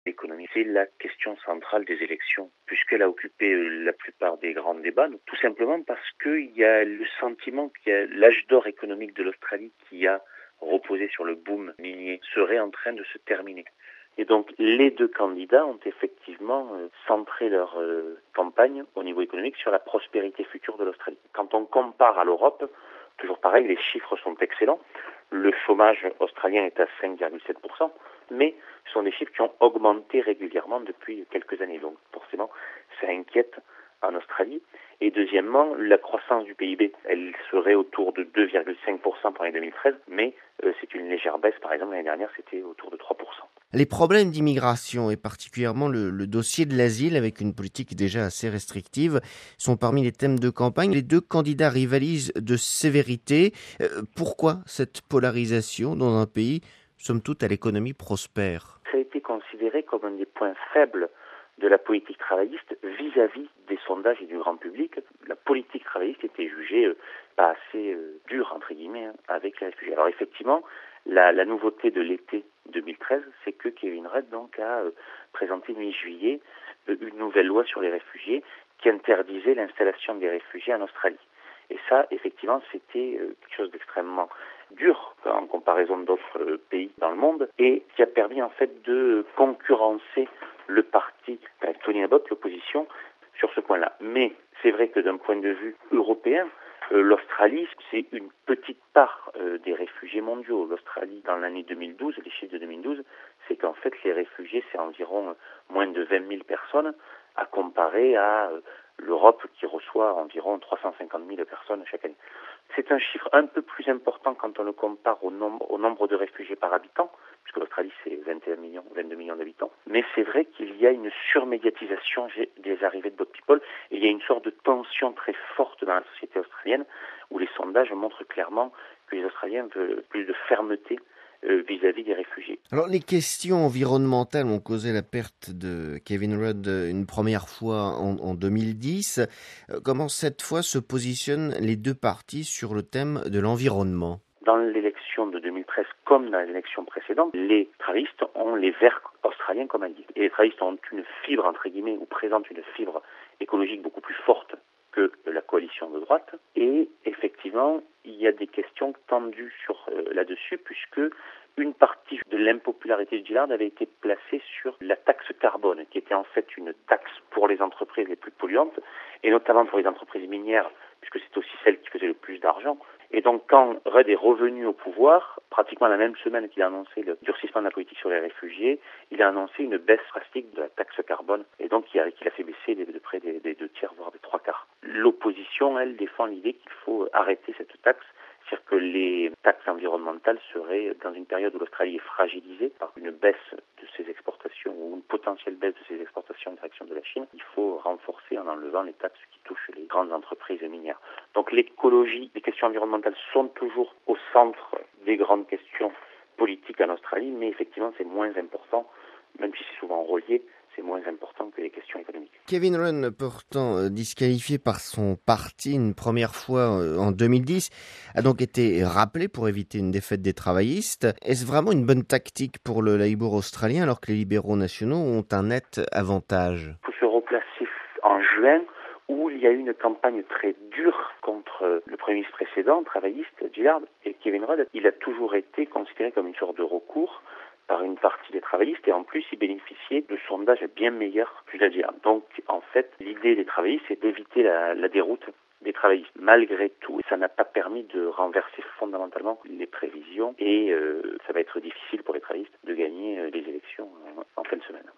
L'économie, c'est la question centrale des élections, puisqu'elle a occupé la plupart des grands débats, tout simplement parce qu'il y a le sentiment qu'il y a l'âge d'or économique de l'Australie qui a reposé sur le boom minier serait en train de se terminer. Et donc les deux candidats ont effectivement centré leur campagne au niveau économique sur la prospérité future de l'Australie. Quand on compare à l'Europe, toujours pareil, les chiffres sont excellents. Le chômage australien est à 5,7%, mais ce sont des chiffres qui ont augmenté régulièrement depuis quelques années. Donc forcément, ça inquiète en Australie. Et deuxièmement, la croissance du PIB, elle serait autour de 2,5% pour l'année 2013, mais c'est une légère baisse. Par exemple, l'année dernière, c'était autour de 3%. Les problèmes d'immigration, et particulièrement le dossier de l'asile, avec une politique déjà assez restrictive, sont parmi les thèmes de campagne. Les deux candidats rivalisent de sévérité. Pourquoi cette polarisation dans un pays, somme toute, à l'économie prospère? Ça a été considéré comme un des points faibles de la politique travailliste vis-à-vis des sondages et du grand public. La politique travailliste était jugée pas assez dure, entre guillemets, avec les réfugiés. Alors effectivement, la nouveauté de l'été 2013, c'est que Kevin Rudd donc, a présenté mi-juillet une nouvelle loi sur les réfugiés qui interdisait l'installation des réfugiés en Australie. Et ça, effectivement, c'était quelque chose d'extrêmement dur en comparaison d'autres pays dans le monde et qui a permis en fait de concurrencer le parti Tony Abbott, l'opposition, sur ce point-là. Mais c'est vrai que d'un point de vue européen, l'Australie, c'est une petite part des réfugiés mondiaux. L'Australie, dans l'année 2012, les chiffres de 2012, c'est qu'en fait, les réfugiés, c'est environ moins de 20 000 personnes à comparer à l'Europe qui reçoit environ 350 000 personnes chaque année. C'est un chiffre un peu plus important quand on le compare au nombre de réfugiés par habitant, puisque l'Australie c'est 21 millions, 22 millions d'habitants. Mais c'est vrai qu'il y a une surmédiatisation des arrivées de boat people et il y a une sorte de tension très forte dans la société australienne où les sondages montrent clairement que les Australiens veulent plus de fermeté vis-à-vis des réfugiés. Alors, les questions environnementales ont causé la perte de Kevin Rudd une première fois en 2010. Comment cette fois se positionnent les deux partis sur le thème de l'environnement? Dans l'élection de 2013, comme dans l'élection précédente, les travaillistes ont les Verts australiens comme alliés. Et les travaillistes ont une fibre, entre guillemets, ou présentent une fibre écologique beaucoup plus forte que la coalition de droite. Et effectivement, il y a des questions tendues là-dessus, puisque une partie de l'impopularité de Gillard avait été placée sur la taxe carbone, qui était en fait une taxe pour les entreprises les plus polluantes, et notamment pour les entreprises minières, puisque c'est aussi celle qui faisait le plus d'argent. Et donc, quand Rudd est revenu au pouvoir, pratiquement la même semaine qu'il a annoncé le durcissement de la politique sur les réfugiés, il a annoncé une baisse drastique de la taxe carbone, et donc qu'il a fait baisser de près des 2/3, voire des 3/4. L'opposition, elle, défend l'idée qu'il faut arrêter cette taxe, c'est-à-dire que les taxes environnementales seraient, dans une période où l'Australie est fragilisée par une baisse de ses exportations ou une potentielle baisse de ses exportations en direction de la Chine, il faut renforcer en enlevant les taxes qui touchent les grandes entreprises minières. Donc l'écologie, les questions environnementales sont toujours au centre des grandes questions politiques en Australie, mais effectivement c'est moins important, même si c'est souvent relié, c'est moins important que les questions économiques. Kevin Rudd, pourtant disqualifié par son parti une première fois en 2010, a donc été rappelé pour éviter une défaite des travaillistes. Est-ce vraiment une bonne tactique pour le Labour australien alors que les libéraux nationaux ont un net avantage? Il faut se replacer en juin où il y a eu une campagne très dure contre le Premier ministre précédent, travailliste, Gillard, et Kevin Rudd. Il a toujours été considéré comme une sorte de recours par une partie des travaillistes et en plus il bénéficiait de sondages bien meilleurs que Gillard. Donc en fait l'idée des travaillistes c'est d'éviter la déroute des travaillistes. Malgré tout, ça n'a pas permis de renverser fondamentalement les prévisions et ça va être difficile pour les travaillistes de gagner les élections en fin de semaine.